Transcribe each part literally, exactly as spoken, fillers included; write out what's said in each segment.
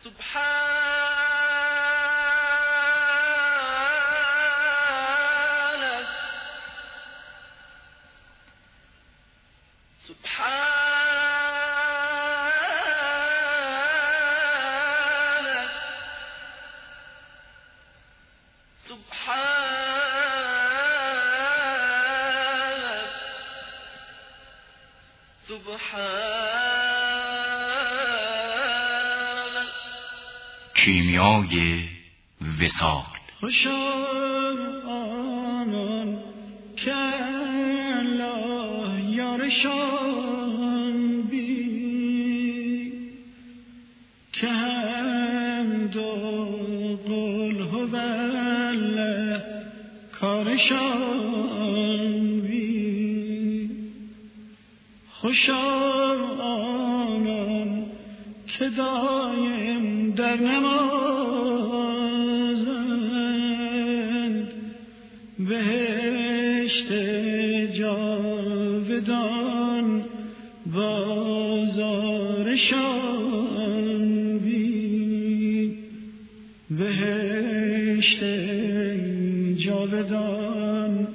کیمیای وصال. خوشا آنان که الله یارشان بی که حمد و قل هو الله کارشان بی. خوشا آنان که دایم در نمازند بهشت جاودان بازارشان بین. بهشت جاودان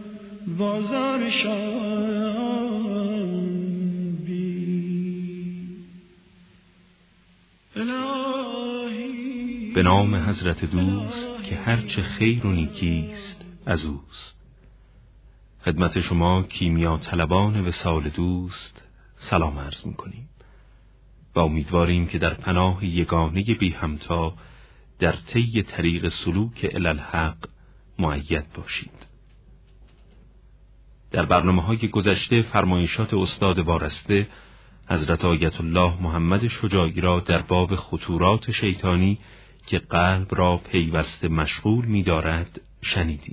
بازارشان بین. به نام حضرت دوست که هرچه خیر و نیکیست از اوست. خدمت شما کیمیا طلبان وصال دوست سلام عرض می‌کنیم و امیدواریم که در پناه یگانه بی همتا در طی طریق سلوک الی الحق مؤید باشید. در برنامه‌های گذشته فرمایشات استاد وارسته حضرت آیت الله محمد شجاعی را در باب خطورات شیطانی که قلب را پیوسته مشغول می دارد شنیدیم.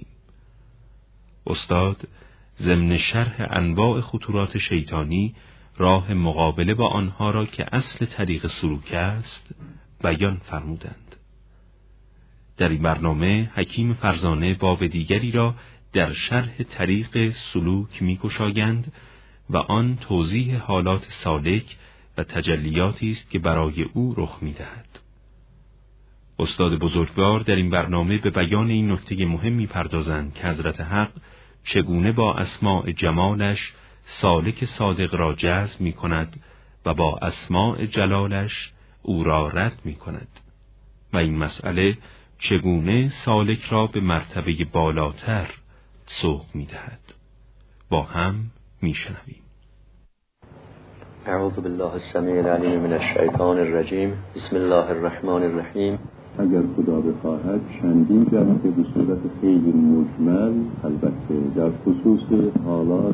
استاد ضمن شرح انواع خطورات شیطانی راه مقابله با آنها را که اصل طریق سلوک است بیان فرمودند. در این برنامه حکیم فرزانه باب دیگری را در شرح طریق سلوک می گشایند و آن توضیح حالات سالک و تجلیاتی است که برای او رخ می دهد. استاد بزرگوار در این برنامه به بیان این نکته مهم می پردازند که حضرت حق چگونه با اسماء جمالش سالک صادق را جذب می کند و با اسماء جلالش او را رد می کند و این مسئله چگونه سالک را به مرتبه بالاتر سوق می دهد. با هم می شنویم. اعوذ بالله السمیع العلیم من الشیطان الرجیم. بسم الله الرحمن الرحیم. اگر خدا بخواهد چندین جلسه به صورت خیلی مجمل، البته در خصوص حالات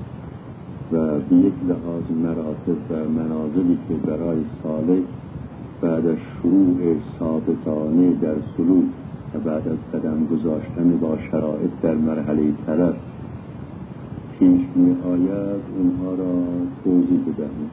و به یک لحاظ مراتب و منازلی که برای سالک بعد از شروع ثابتانه در سلوک و بعد از قدم گذاشتن با شرایط در مرحله طلب پیش می آید اونها را توضیح بدهم.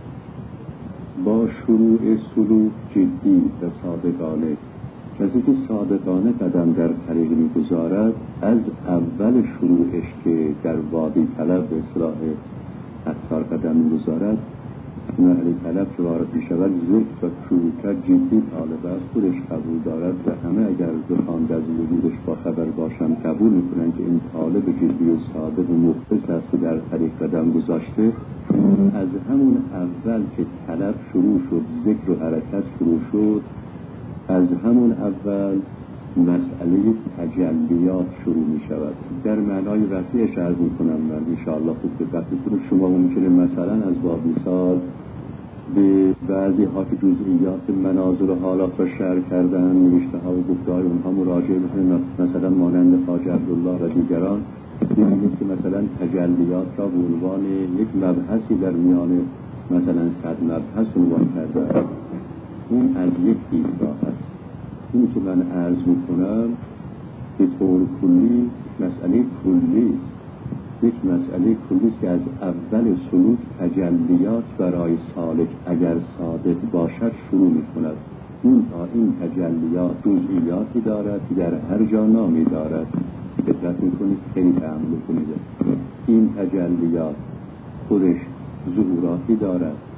با شروع سلوک جدی و صادقانه، کسی که صادقانه قدم در طریق می گذارد از اول شروعش که در وادی طلب به اصطلاح عطار قدم می گذارد، مرحله طلب که وارد می شود ذکر و شروع جدی طالب از خودش قبول دارد و همه اگر بخواند از وجودش با خبر باشند قبول می کنند که این طالب جدی و صادق و مخلص است که در طریق قدم گذاشته. از همون اول که طلب شروع شد، ذکر و حرکت شروع شد، از همون اول مسئله تجلیات شروع می شود. در معنای وسیعش عرض می کنم من انشاءالله خوب دقت کنید. شما ممکنه مثلا از باب مثال به بعضی ها که جزئیات مناظر و حالات را شرح کردن، نوشته ها و گفته‌های اونها مراجعه میکنید، مثلا مانند خواجه عبدالله و دیگران، ببینید که مثلا تجلیات را به عنوان یک مبحثی در میان مثلا صد مبحث عنوان کرده. اون از یک دیدگاه است. این که من عرض میکنم به طور کلی مسئله کلی است. یک مسئله کلی است که از اول سلوک تجلیات برای سالک اگر صادق باشد شروع میکند. این تا این تجلیات جزئیاتی دارد که در هر جا نامی دارد. دقت میکنید، خیلی تأمل کنید. این تجلیات خودش ظهوراتی دارد،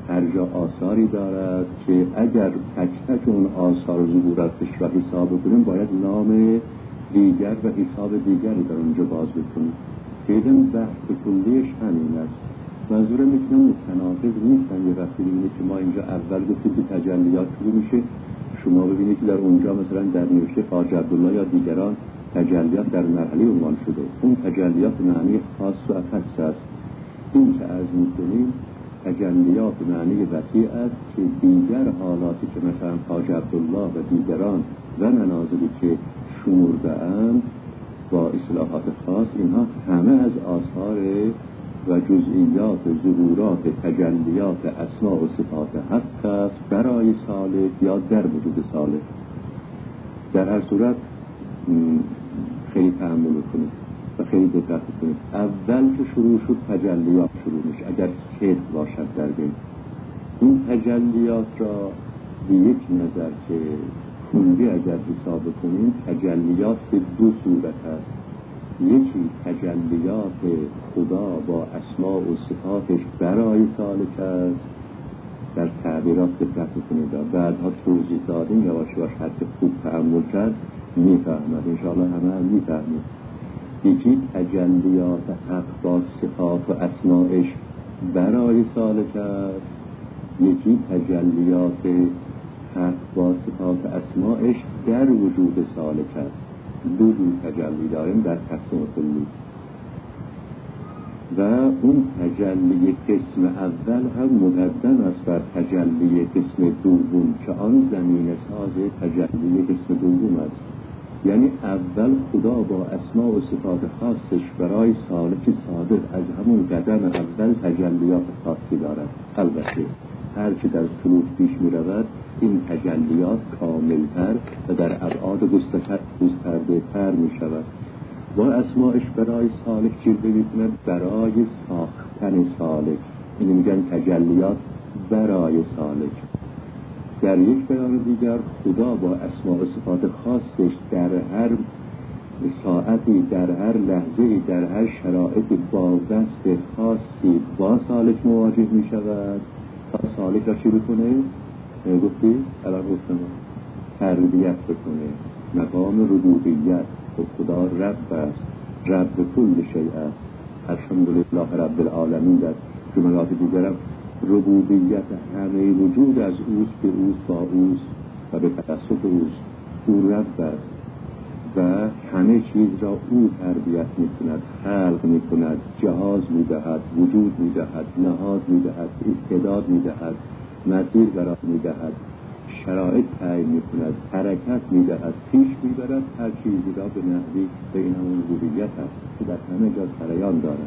هر جا آثاری دارد که اگر تک تک اون آثار و ظهوراتش را حساب کنیم باید نام دیگر و حساب دیگری در اونجا باز بکنیم. دیدم بحث کلیش همین است. منظورم میکنم متناقض نیستن. یه وقتی ببینید که ما اینجا اول گفتیم که تجلیات شروع میشه، شما ببینید که در اونجا مثلا در نوشته خواجه عبدالله یا دیگران تجلیات در مرحله عنوان شده. اون تجلیات معنی خاص و اخص است. این که عرض میکنیم تجلیات معنی وسیع است که دیگر حالاتی که مثلا خواجه عبدالله و دیگران و منازلی که شمرده‌اند با اصطلاحات خاص، اینها همه از آثار و جزئیات ظهورات تجلیات اسماء و صفات حق است برای سالک یا در وجود سالک. در هر صورت خیلی تأمل کنید و خیلی دقت کنید. اول که شروع شد تجلیات شروع میشه اگر صدق باشد در بین. این تجلیات را به یک نظر که کلی اگر حساب کنیم تجلیات به دو صورت است. یکی تجلیات خدا با اسماء و صفاتش برای سالک است. در تعبیرات دقت کنید، بعدها توضیح دادیم، یواش یواش هر که خوب تأمل کرد میفهمد، انشاءالله همه هم میفهمید. یکی تجلیات حق با صفات و اسمائش برای سالک است، یکی تجلیات حق با صفات اسمائش در وجود سالک است. دو جور تجلی داریم در قسم کلی و اون تجلی قسم اول هم مقدم است بر تجلی قسم دوم که آن زمینه ساز تجلی قسم دوم است. یعنی اول خدا با اسماء و صفات خاصش برای سالک صادق از همون قدم اول تجلیات خاصی دارد. البته هرچی در سلوک پیش می رود این تجلیات کاملتر و در ابعاد گسترده تر می شود. با اسماءش برای سالک جلوه می کند برای ساختن سالک. این میگن تجلیات برای سالک. در یک بیان دیگر خدا با اسماء و صفات خاصش در هر ساعتی، در هر لحظه‌ای، در هر شرایطی با دست خاصی با سالک مواجه می شود تا سالک را چی بکنه؟ گفتی؟ الان گفتم تربیت بکنه. مقام ربوبیت و خدا رب است، رب کل شیء است. الحمدلله رب العالمین. در جملات دیگرم ربوبیت همه وجود از اوست، به اوست، با اوست و به توسط اوست. او رب است و همه چیز را او تربیت می کند، خلق می کند، جهاز می دهد، وجود می دهد، نهاد می دهد، استعداد می دهد، مسیر برای می دهد، شرایط تعیین می کند، حرکت می دهد، پیش می برد، هر چیزی را به نحوی به این همون ربوبیت است که در همه جا سریان دارد.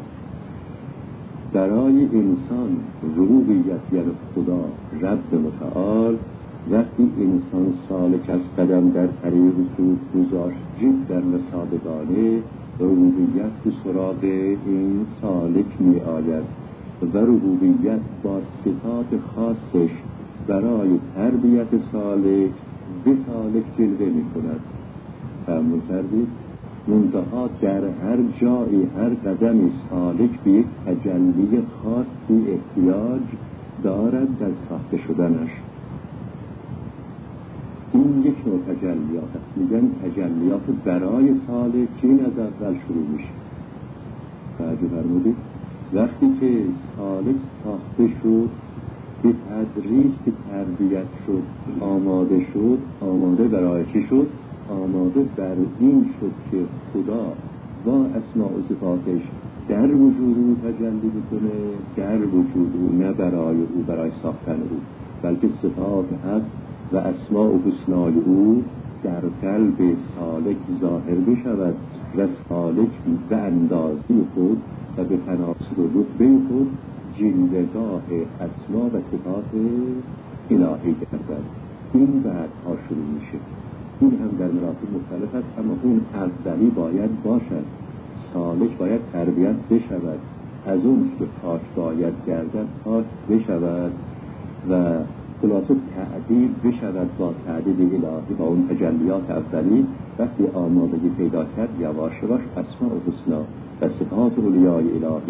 برای انسان ربوبیت یعنی خدا رب متعال، وقتی انسان سالک از قدم در طریق سود گذاشت جد در مسابقانه ربوبیت به سراغ این سالک می آید و ربوبیت با صفات خاصش برای تربیت سالک به سالک جلوه می کند. فهمون کردید؟ منتها در هر جایی هر قدمی سالک به یک تجلی خاصی احتیاج دارد در ساخته شدنش. این یک نوع تجلیات است. میگن تجلیات برای سالک که این از اول شروع میشه. توجه فرمودید؟ وقتی که سالک ساخته شد به تدریج که تربیت شد، آماده شد، آماده برای چی شد؟ آماده بر این شد که خدا با اسماء و صفاتش در وجود او تجلی بکنه، در وجود او، نه برای او، برای ساختن او، بلکه صفات حق و اسماء و حسنای او در قلب سالک ظاهر بشود و سالک به اندازی خود و به تناسب رتبه خود جلوه‌گاه اسماء و صفات الهی گردد. این بعدها شروع میشه. این هم در مراتب مختلف است، اما اون اولی باید باشد. سالک باید تربیت بشود، از اون که پاک باید گردد پاک بشود و خلاصه تعدیل بشود با تعدیل الهی، با اون تجلیات اولی. وقتی آمادگی پیدا کرد یواش یواش اسماء و حسنا و صفات اولیای الهی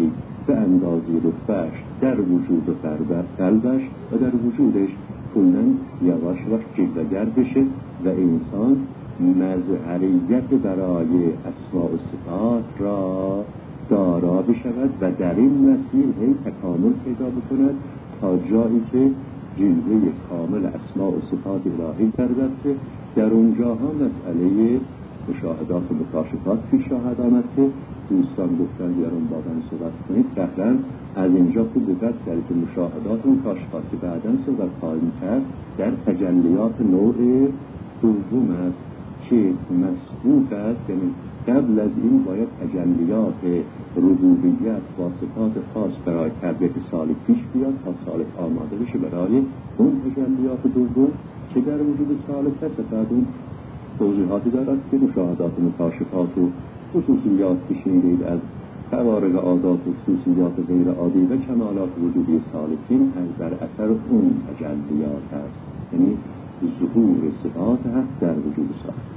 به اندازه رتبه‌اش در وجود و قلبش و در وجودش کلاً یواش یواش جلوگر بشه و انسان مظهریت برای اسماء و صفات را دارا بشود و در این مسیر هی تکامل پیدا بکند تا جایی که جلوه کامل اسماء و صفات الهی گردد که در اونجاها مسئله مشاهدات و مکاشفات پیش خواهد آمد که دوستان گفتن در اون بابا صحبت کنید. فعلا از اینجا خوب دقت کرد که مشاهدات و مکاشفات که بعدا صحبت خواهیم کرد در تجلیات نوع دوم است که مسبوق است، یعنی قبل از این باید تجلیات ربوبیت با صفات خاص برای تربیت سالک پیش بیاد تا سالک آماده بشه برای اون تجلیات دوم که در وجود سالک هست. بعد اون توضیحاتی دارد که مشاهدات و مکاشفات و خصوصیات که شنیدید از خوارق عادات و خصوصیات غیر عادی و کمالات وجودی سالکین از در اثر اون تجلیات هست، یعنی ظهور صفات هست در وجود سالک.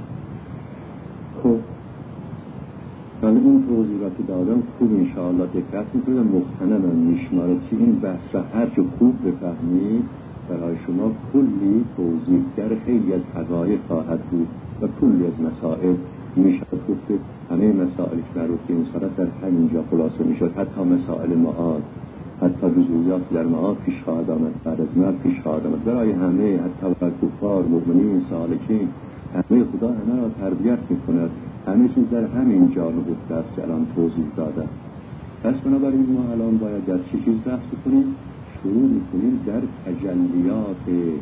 خب من این توضیحاتی دادم خوب انشاءالله دقت میکنم مختنم میشماره که این بحث را هر چه خوب بفهمید برای شما کلی توضیح در خیلی از حقایق خواهد بود و کلی از مسائل میشد گفت که همه مسائل که مربوط به انسان در همینجا خلاصه میشد، حتی مسائل معاد، حتی جزئیات در معاد پیش خواهد آمد، بعد از مرگ پیش خواهد آمد برای همه، حتی برای کفار، مؤمنین، سالکین. همه خدا همه را تربیت میکند، همه چیز در همین جا نهفته است که الان توضیح دادم. پس بنابراین ما الان باید در چه چیز بحث کنیم؟ شروع میکنیم در تجلیات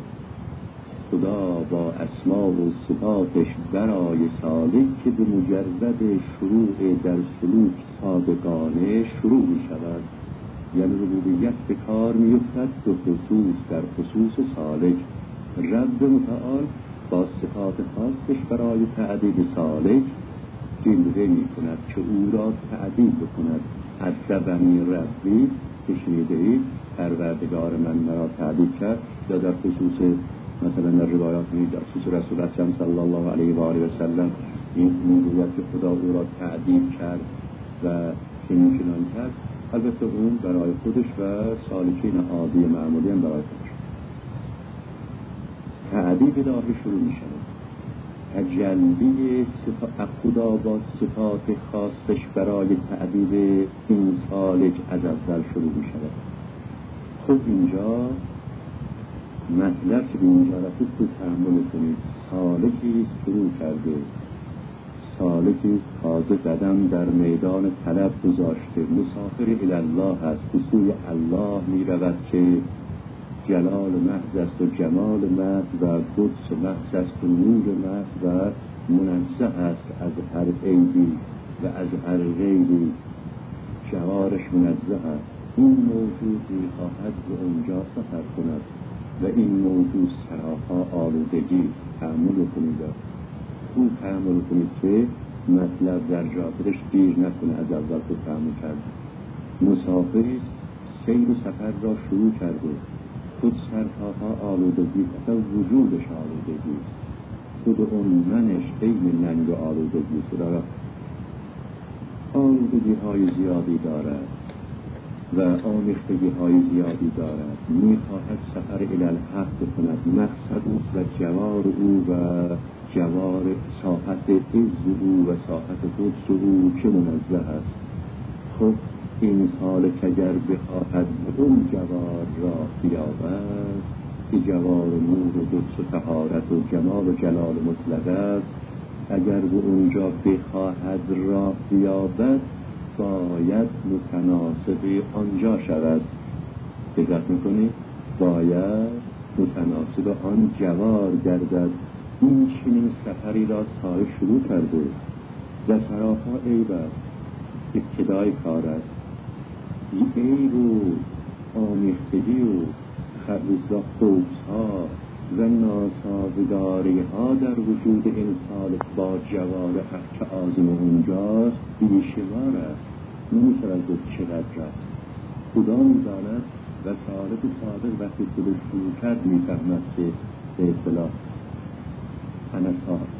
خدا با اسما و صفاتش برای سالک که به مجرد شروع در سلوک صادقانه شروع می شود، یعنی ربوبیت به کار می افتد به خصوص در خصوص سالک. رب متعال با صفات خاصش برای تعدیب سالک جلوه می کند که او را تعدیب بکند. ادبنی ربی که شنیده‌اید پروردگار من مرا تعدیب کرد، یا در خصوص مثلا در روایات می‌دید در خصوص رسول اکرم صلی الله علیه و آله و سلم این میگوید که خدا او را تعدیب کرد و چنین چنان کرد. البته اون برای خودش و سالکین عادی معمولی هم برای خودش. تعدیب الهی شروع می‌شود. تجلی صفات خدا با صفات خاصش برای تعدیب این سالک از اول شروع می‌شود. خب اینجا مطلب که به اینجا رسید تو تحمل کنید. سالکی شروع کرده، سالکی تازه قدم در میدان طلب گذاشته، مسافر الالله هست، به سوی الله می رود که جلال محض است و جمال محض و قدس محض است و نور محض و منزه است از هر عیبی و از هر غیبی، جوارش منزه است. این موجود می خواهد به اونجا سفر کند و این موجود سراپا آلودگی. تأمل کنید، خوب تأمل کنید که مطلب در جاکرش گیر نکنه. از اول تو تأمل کرد مسافری سیر و سفر را شروع کرده، خود سراپا آلودگی، اصلا وجودش آلودگی است، خود اون منش خیلی ننگ و آلودگی است، داره آلودگی های زیادی دارد و آمیختگی های زیادی دارد. می خواهد سفر الالحق بکند، مقصد او و جوار او و جوار ساحت عز او و ساحت قدس او که منزه است. خب این سالک اگر بخواهد اون جوار را بیابد که جوار نور و قدس و طهارت و جمال و جلال مطلق است، اگر به اونجا بخواهد راه بیابد باید متناسب آنجا شود. دقت میکنید؟ باید متناسب آن جوار گردد. این چنین سفری را سالک شروع کرده و سراپا عیب است، ابتدای کار است. این عیب و آمیختگی و خبوزا خوبها و ناسازگاری ها در وجود این سالک با جوار حق که آزم اونجاست بیشمار است. نمیشود گفت چقدر است. خدا میداند و سالک صادق وقتی خودش شروع کرد میفهمد که به اصطلاح انسان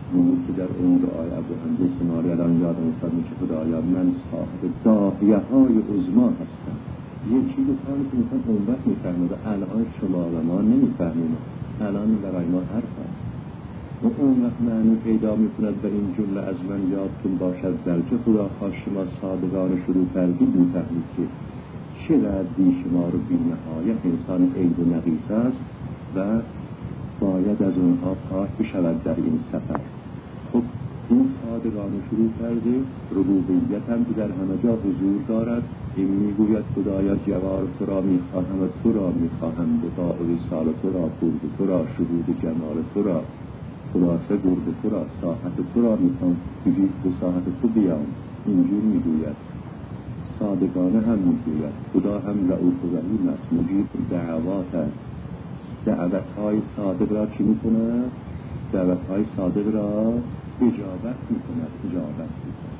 مطلوب که در اون دعای ابوحمزه سماری الان یادم افتاد که خدایا من صاحب داعیه های عظما هستم. یه چیز کاری که میخوام اون وقت میفهمید و الان شما و ما نمیفهمیم، الان برای ما حرف هست و اون وقت معنی پیدا میکند و این جمله از من یادتون باشد بلکه خدا خواست شما صادقانه شروع کردید میفهمید که چقدر بیشمار و بی‌نهایت انسان عیب و نقیص است و باید از اونها پاک بشود در این سفر. خب این صادقانه شروع کرده، ربوبیت هم که در همه جا حضور دارد. این میگوید خدایا جوار تو را میخواهم و تو را میخواهم، بقاء و وصال تو را، بود تو را، شهود جمال تو را، خلاصه برد تو را، ساحت تو را میخوام، بگید به ساحت تو بیام. اینجور میگوید، صادقانه هم میگوید. خدا هم رؤوف و رحیم است، مجیب دعوات است. دعوتهای صادق را چی میکند؟ دعوتهای صادق را اجابت میکند، اجابت میکند.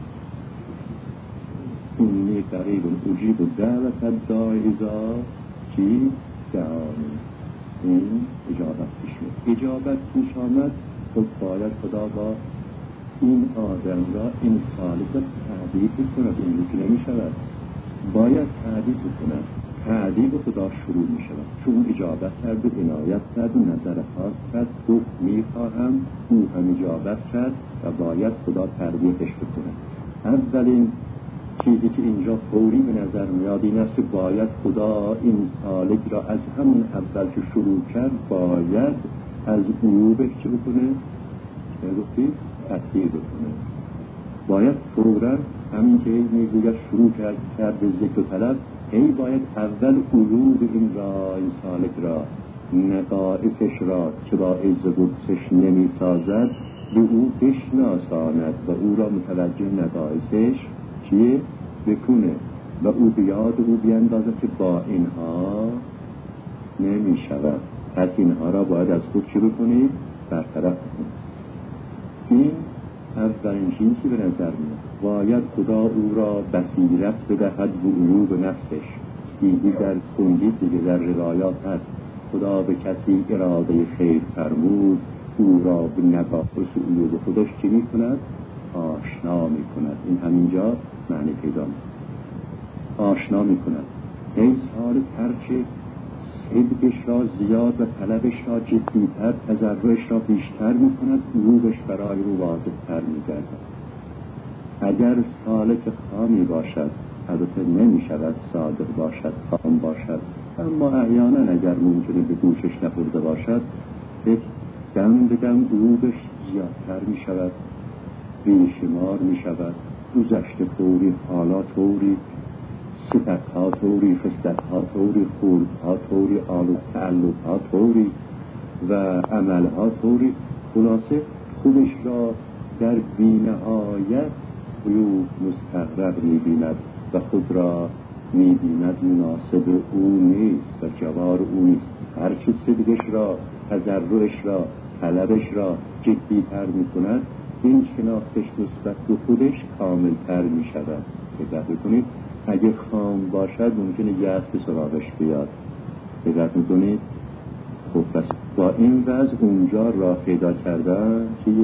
اینی قریب اجیب و دعوت الداعی اذا چی؟ دعانی. این اجابت پیش میاد. اجابت پیش آمد، خب باید خدا با این آدم را، این سالک را تعدیب کند. این رو نمی شود، باید تعدیب کند. تعدیب خدا شروع می شود چون اجابت کرد و عنایت کرد و نظر خاص کرد، گفت می خواهم، او هم اجابت کرد و باید خدا تربیتش بکنه. اولین چیزی که اینجا فوری به نظر میاد این است که باید خدا این سالک را از همون اول که شروع کرد باید از عیوبش چه بکنه؟ چه گفتی؟ تطهیر بکنه. باید فوراً همین که میگوید شروع کرد کرد به ذکر و طلب، ای باید اول عیوب این را، این سالک را، نقائصش را که با عز و قدسش نمی سازد به او بشناساند و او را متوجه نقائصش چیه؟ بکنه و او بیاد او بیندازد که با اینها نمی شود. پس اینها را باید از خود چی بکنید؟ برطرف بکنید. این اولین چیزی به نظر میاد. باید خدا او را بصیرت بدهد به عیوب نفسش. دیگه در کندی دیگه در روایات هست خدا به کسی اراده خیر فرمود، او را به نقائص و عیوب خودش چی میکند؟ آشنا میکند. این همینجا معنی پیدا میکند، آشنا میکند. ای سالک هرچه صدقش را زیاد و طلبش را جدیتر، تضرعش را بیشتر میکند، عیوبش برای رو واضح‌تر میگردد. اگر سالک خامی باشد، البته نمیشود صادق باشد، خام باشد، اما احیانا اگر ممکنه به گوشش نخورده باشد، یک دم به دم عیوبش زیادتر میشود، بیشمار میشود. گذشته طوری، حالا طوری، صفتها طوری، خصلتها طوری، خوردها طوری، آلو تعلقها طوری و عملها طوری. خلاصه خودش را در بی‌نهایت عیوب مستقر می‌بیند و خود را می‌بیند مناسب او نیست و جوار او نیست. هرچه صدقش را، تضرعش را، طلبش را جدی‌تر می‌کند، این شناختش نسبت به خودش کامل‌تر می‌شود. دقت بکنید، اگه خام باشد ممکنه یأس به سراغش بیاد. دقت می‌کنید؟ خب پس با این وضع اونجا راه پیدا کردن چیه؟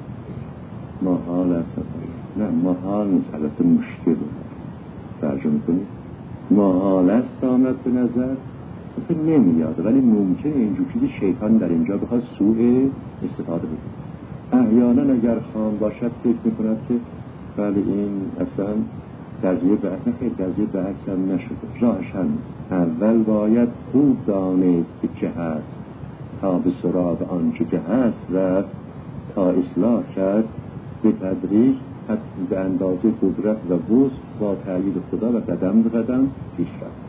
محال است. نه محال نیست، البته مشکل ترجمه کنید. محال است آمد به نظر که نمیاد، ولی ممکنه اینجور چیزی شیطان در اینجا بخواد سوء استفاده بکنه. احیانا اگر خام باشد فکر میکند که ولی این اصلا قضیه به نخیر، قضیه به عکس هم نشده. راهش هم اول باید خوب دانست که چه هست تا به سراغ آنچه که هست و تا اصلاح کرد به تدریج به اندازه قدرت و وسع با تأیید خدا و قدم به قدم پیش رفت.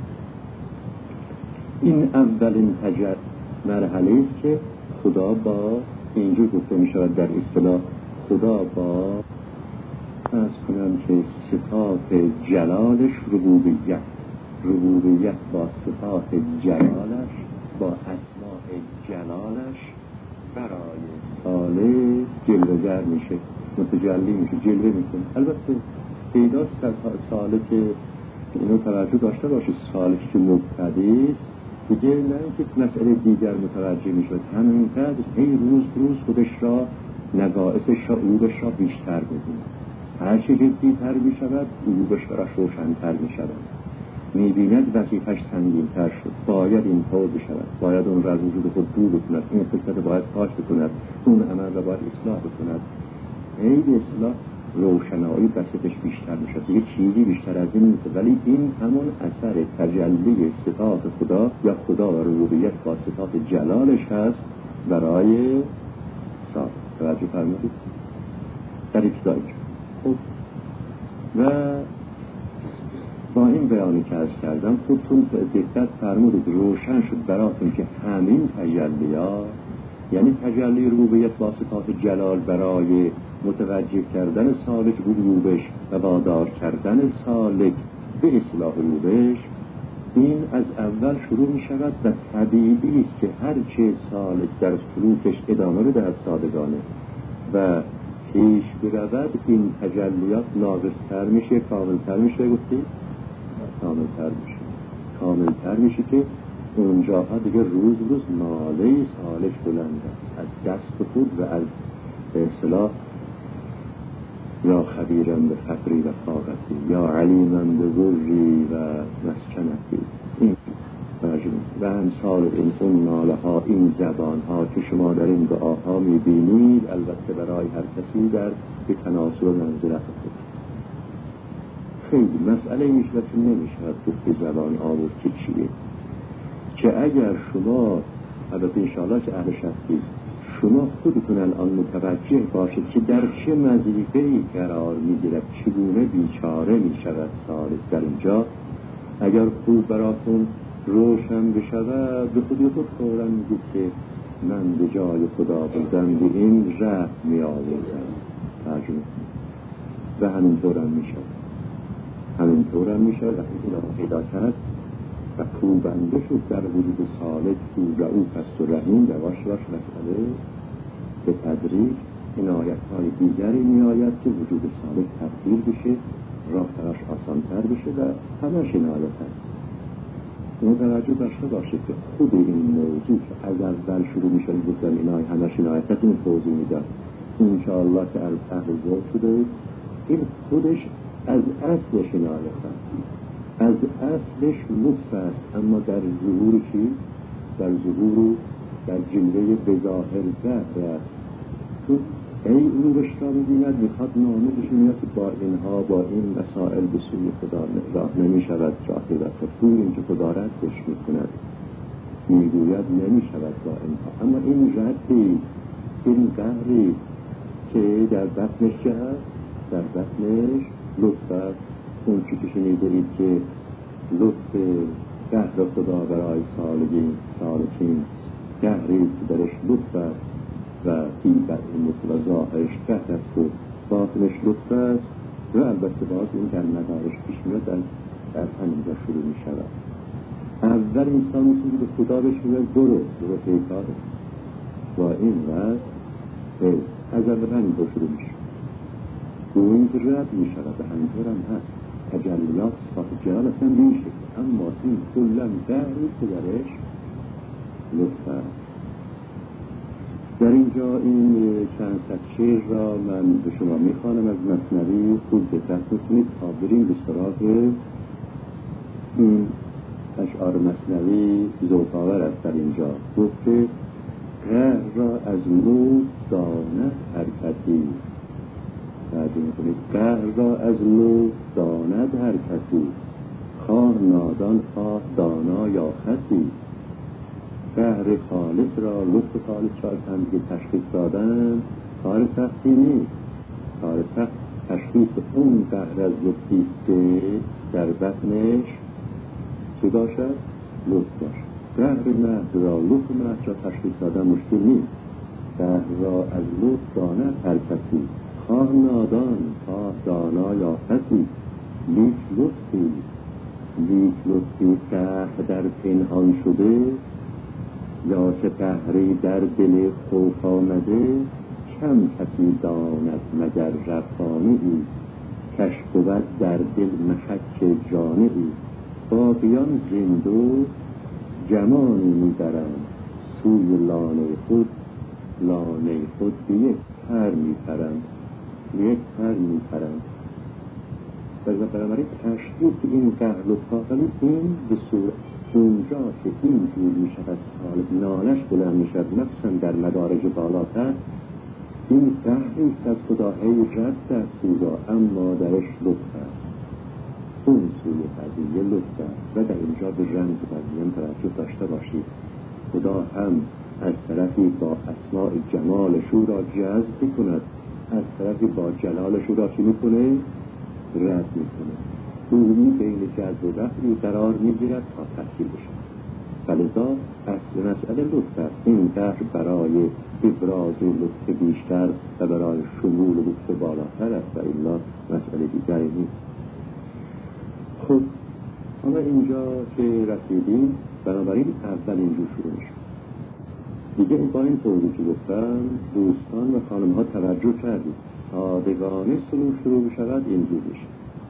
این اولین تجربه مرحله است که خدا با اینجور گفته می شود در اصطلاح خدا با از کنم که صفات جلالش ربوبیت، ربوبیت با صفات جلالش با اسماء جلالش برای ساله جلوگر میشه، متجلی میشه، جلوه میکنه. البته پیدا ساله که اینو توجه داشته باشه، ساله که مبتدی است دیگه نه اینکه مسئله دیگر متوجه میشد، همینقدر هی روز روز خودش را نقائص شعورش را بیشتر ببیند. هرچه جدی‌تر می شود عیوبش براش روشن‌تر می شود. می بیند وظیفش سنگین‌تر شد، باید این طور بشود، باید اون را از وجود خود دور بکند، این خصلت باید پاک بکند، اون عمل را باید اصلاح بکند. عید اصلاح روشنایی بسیطش بیشتر می شود، یه چیزی بیشتر از این نیست، ولی این همون اثر تجلی صفات خدا یا خدا و ربوبیت با صفات جلالش هست برای صاحب. توجه فرمودید؟ در ابتدایی خب و با این بیانی که عرض کردم خودتون دقت فرمودید روشن شد براتون که همین تجلیات، یعنی تجلی ربوبیت با صفات جلال برای متوجه کردن سالک به عیوبش و وادار کردن سالک به اصلاح عیوبش، این از اول شروع می شود و طبیعی است که هر چه سالک در سلوکش ادامه بدهد صادقانه و پیش برود این تجلیات ناقص‌تر میشه، کاملتر میشه. گفتیم کاملتر میشه کاملتر میشه که اونجاها دیگه روز روز ناله سالک بلند است از دست خود و از به اصطلاح یا خبیرم به فقری و طاقتی یا علیمم به ضری و مسکنتی، این و امثال این اون ناله ها، این زبان ها که شما در این دعاها میبینید، البته برای هر کسی در به تناسب منزلت خود. خیلی مسئله میشه که نمیشود گفت به زبان آورد که چیه، که اگر شما البته انشاءالله که اهل شخصید شما خودتون الان متوجه باشید که در چه مضیقه‌ای قرار میگیرد، چگونه بیچاره میشود سالک در اینجا، اگر خوب براتون روشن بشود به خودی خود فوراً میگید که من به جای خدا بودم به این رفت می آوردم ترجمه و همینطور هم می شود همینطور هم می شود و این را پیدا کرد و کوبنده شد در وجود سالک تو رعوف است و رحیم رواش راش مسئله به تدریج این آیت‌های دیگری می آید که وجود سالک تبدیل بشه، راه تراش آسان‌تر بشه و همش این آیت هست. متوجه داشته باشه که خود این موضوع که از اول شروع میشه گفتن این آیه همش این آیت هست، این توضیح میدن انشاءالله که از اهل ذوق شده این خودش از اصلش این آیه هست، از اصلش لطف است، اما در ظهور چی؟ در ظهور در جلوه بظاهر ظهر است. تو ای اون رشتا میبیند میخواد نامه میاد که با اینها با این مسائل به سوی خدا راه نمیشود جاهی و خطور این که خدا ردش میکند میگوید نمیشود با اینها، اما این ردی این قهری که در بطنش چه هست؟ در بطنش لطف است. اون چی که شنیده اید که لطف قهر خدا برای سالگین سالکین قهری که درش لطف است و این بر این مثل ظاهرش قهر است و باطنش لطف است و البته باز این در مدارش پیش میاد در, در همینجا شروع می شود. اول انسان مثل که خدا بهش میگه برو برو پیکاره با این وقت از اول همینطور شروع می شود و این که رد می شود و همینطور هم هست تجلیات صفات جلال اصلا میشه، اما این کلن قهری که درش لطف است. در اینجا این چند صد شعر را من به شما میخوانم از مثنوی، خوب دقت میکنید تا بریم به سراغ این اشعار مثنوی ذوق‌آور است. در اینجا گفته قهر را از نو داند هر کسی، ترجمه کنید قهر را از نو داند هر کسی، خواه نادان خواه دانا یا خسی. قهر خالص را لطف خالص را هم که تشخیص دادن کار سختی نیست. کار سخت تشخیص اون قهر از لطفی که در بطنش چه باشد؟ لطف باشد. قهر محض را لطف محض را تشخیص دادن مشکل نیست. قهر را از لطف داند هر کسی، خواه نادان خواه دانا یا خسی. لیک لطفی لیک لطفی قهر در پنهان شده یا که قهری در دل خوف آمده، کم کسی داند مگر ربانی ای، کش بود در دل محک جانی ای. باقیان زندو جمانی میبرند سوی لانه خود، لانه خود به یک پر میپرند، به یک پر میپرند. و بنابراین تشخیص این قهر و کاغلی این به صورت اونجا که اینجور میشه از سال نالش بلند میشد، مخصوصا در مدارج بالاتر، این قهری است از خدا، هی رد از سودا، اما درش لطف است، اون سوی قضیه لطف است. و در اینجا به رمز قضیه هم توجه داشته باشید، خدا هم از طرفی با اسماء جمالش او را جذب میکند، از طرفی با جلالش او را چی میکنه؟ رد میکنه. دومی بین جذب و رفعی قرار میگیرد تا تحصیل بشه. فلذا اصل مسئله لطف است. این قهر برای ابراز لطف بیشتر و برای شمول لطف بالاتر است و الا مسئله دیگری نیست. خب حالا اینجا که رسیدیم، بنابراین اول اینجور شروع میشه. دیگه با این توضیح که گفتم دوستان و خانم ها توجه کردید، سادگانه سلوک شروع بشود اینجور میشه.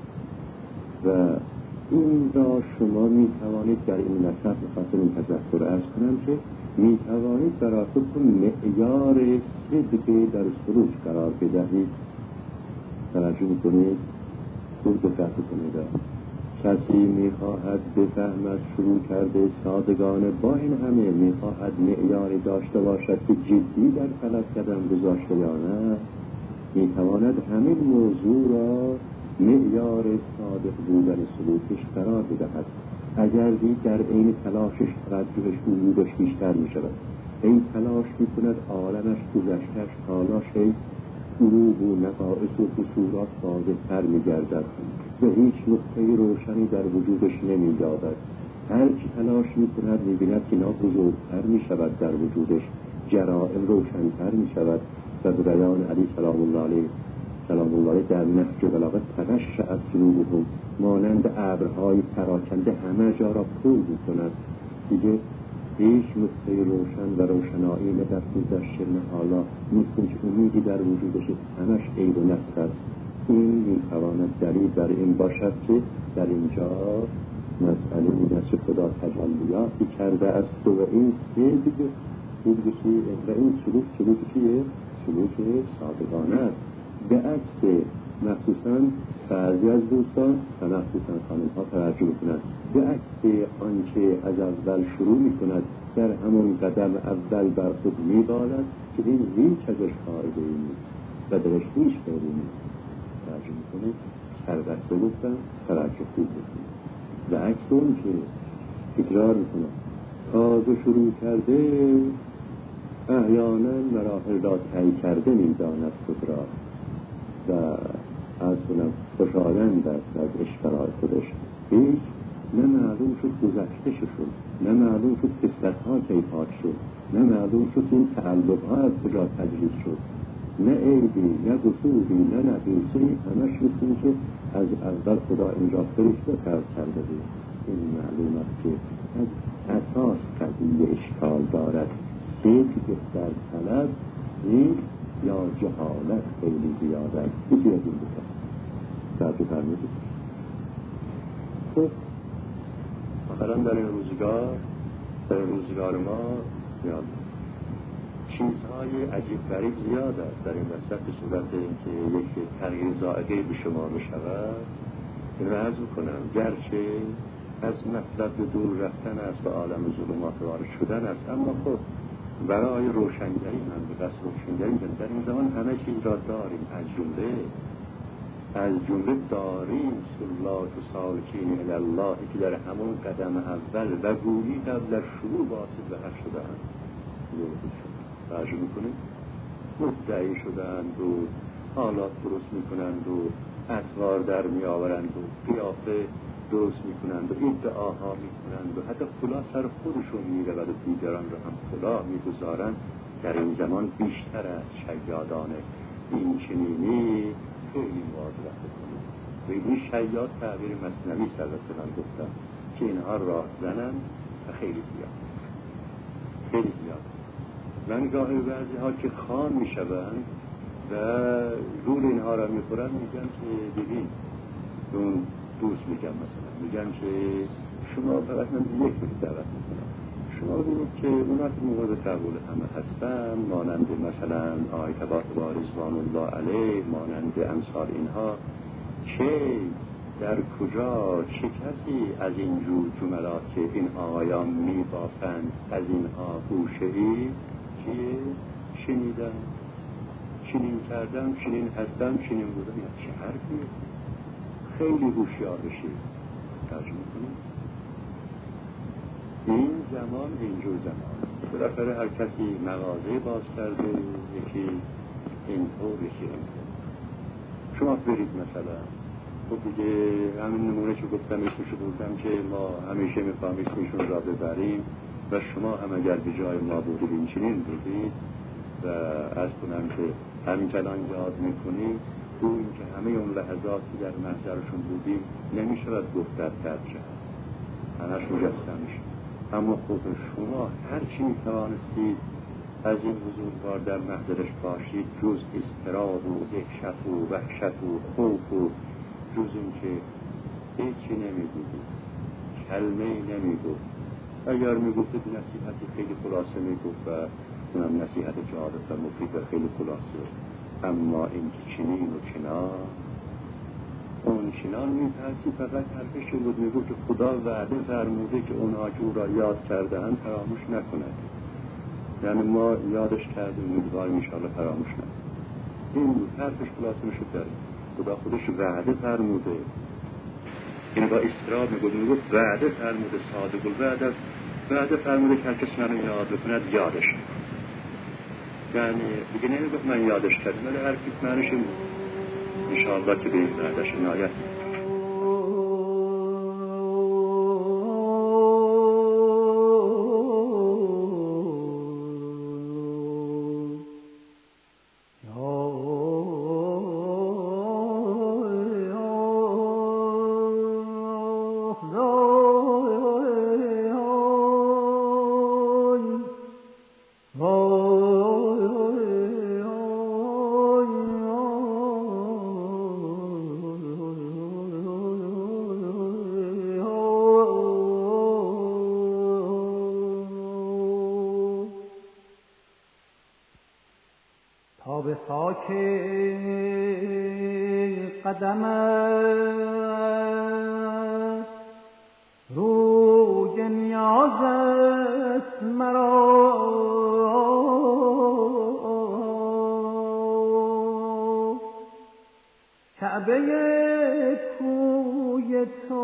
و این را شما می توانید در این نصف میخواستم این تذکر ارز کنم که می توانید برای خودتون معیار صدقی در سلوک قرار بدهید. توجه میکنید، خوب دقت کنید. کسی میخواهد بفهمد شروع کرده سادگانه، با این همه میخواهد معیاری داشته باشد که جدی در فلک قدم گذاشته یا نه، میتواند همین موضوع را معیار صادق بودن سلوکش قرار بدهد. اگر در این تلاشش توجهش وجودش بیشتر میشود، این تلاش میکند عالمش، گذشتش، حالاشش، عروب و نقائص و قصورات واضح‌تر میگردد و هیچ نقطه روشنی در وجودش نمی‌یابد. هر چی تلاش میکند میبیند که اینا بزرگتر میشود در وجودش، جرائم روشنتر میشود. و به بیان علی سلام الله علیه سلام الله علیه در نهج بلاغه تغشعت جنوبهم، مانند ابرهای پراکنده همه جا را پر میکند. دیگه هیچ نقطه روشن و روشنایی نه در گذشته نه حالا نیست که امیدی در وجودش، همش عیب و نقص است. این میتواند دلیل بر این باشد که در اینجا مسئله این است که خدا تجلیاتی کرده است و این صدق صدقی و این سلوک سلوک چیه؟ سلوک صادقانه است. به عکس مخصوصا بعضی از دوستان و مخصوصا خانم ها توجه میکنند، به عکس آنچه از اول شروع میکند در همون قدم اول بر خود میبالد که این هیچ ازش فایده ای نیست و درش هیچ فایده نیست. توجه میکنید، سربسته گفتم، توجه خوب بکنید. به عکس اون که تکرار میکنم تازه شروع کرده احیانا مراحل را طی کرده میداند خود را و از کنم خوشایند است از اشتراک خودش. هیچ نه معلوم شد گذشته شد، نه معلوم شد قسمت‌ها کی پاک شد، نه معلوم شد این تعلق‌ها از کجا تجدید شد، نه عیبی، نه قصوری، نه نقیصی، همش مثل که از اول خدا اینجا فرشته کرده بود. این معلوم است که از اساس قضیه اشکال دارد. صدق در طلب نیست یا جهالت خیلی زیاد است. یکی از این بکن توجه فرمودید. خب مثلا در این روزگار در این روزگار ما یاد چیزهای عجیب غریب زیاد است در این وسط، به صورت اینکه یک تغییر ذائقه به شما میشود. این را عرض میکنم، گرچه از مطلب دور رفتن است، به عالم ظلمات وارد شدن است، اما خب برای روشنگری هم به قصد روشنگری هم در این زمان همه چیز را داریم. از جمله از جمله داریم سلات و سالکین الله که در همون قدم اول و گویی قبل از شروع واسط به حق شدن توجه میکنید، مدعی شدند و حالات درست میکنند و اطوار در میآورند و قیافه درست میکنند و ادعاها میکنند و حتی کلاه سر خودشون میرود و دیگران را هم کلاه میگذارند. در این زمان بیشتر از شیادان این چنینی خیلی مواظبت بکنید. و این شیاد تعبیر مثنوی البته من گفتم که اینها راه زنند و خیلی زیاد است، خیلی زیاد است. من گاهی بعضی ها که خام میشوند و رول اینها را میخورن میگن که ببین اون دوست میگم مثلا میگم که شما فقط من یک روز دعوت میکنم، شما ببینید که اونا که مورد قبول همه هستن، مانند مثلا آقای طباطبایی رضوان الله علیه، مانند امثال اینها، چه در کجا چه کسی از این جور جملات که این آقایان میبافند از اینها گوشه‌ای چیه؟ شنیدن، چنین کردن، چنین هستن، چنین بودن، یا چه حرفیه؟ خیلی هوشیار بشید. ترجمه کنید این زمان اینجور زمان بالاخره هر کسی مغازه باز کرده، یکی اینطور یکی اینطور. شما برید مثلا، خب دیگه همین نمونه که گفتم اسمشو بردم که ما همیشه میخوام اسمشون را ببریم و شما هم اگر به جای ما بودید این چنین بودید و از کنم که همین کلان یاد میکنیم اون که همه اون لحظات که در محضرشون بودیم نمیشود گفت در درد کرد، همش مجسم میشه. اما خود شما هرچی میتوانستید از این بزرگوار در محضرش باشید جز اضطراب و ذهشت و وحشت و خوف و جز این که هیچی نمیگوید، کلمه نمیگفت. اگر میگفتید نصیحتی خیلی خلاصه میگفت و اونم نصیحت جالب و مفید و خیلی خلاصه. اما این که چنین و چنان اون چنان میترسی فقط حرفش بود، میگفت که خدا وعده فرموده که اونها که او را یاد کرده‌اند فراموش نکند. یعنی ما یادش کردیم، امیدواریم انشاءالله فراموش نکنه. این بود حرفش خلاصه میشد داره خدا خودش وعده فرموده. این با اضطراب میگفت میگفت وعده فرموده، صادق الوعده است. وعده فرموده که هر کسی منو یاد بکند یادش میکنه. یعنی دیگه نمیگفت من یادش کردم، ولی هر کس معنیش این بود انشاءالله که به این وعدش عنایت میکنه. به خاک قدمت روی نیاز است مرا، کعبه کوی تو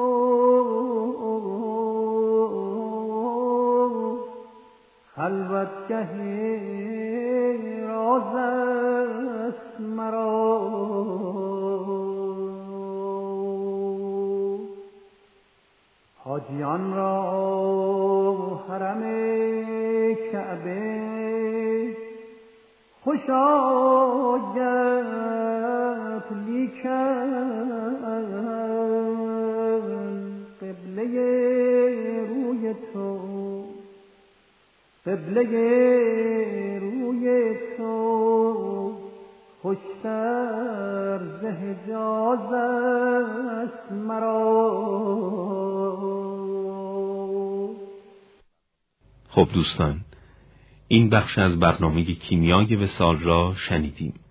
خلوتگه راز است مرا. حاجیان را حرم کعبه خوش آید، لیکن قبله روی تو قبله روی تو خوشتر ز حجاز است مرا. خب دوستان، این بخش از برنامه کیمیای وصال را شنیدیم.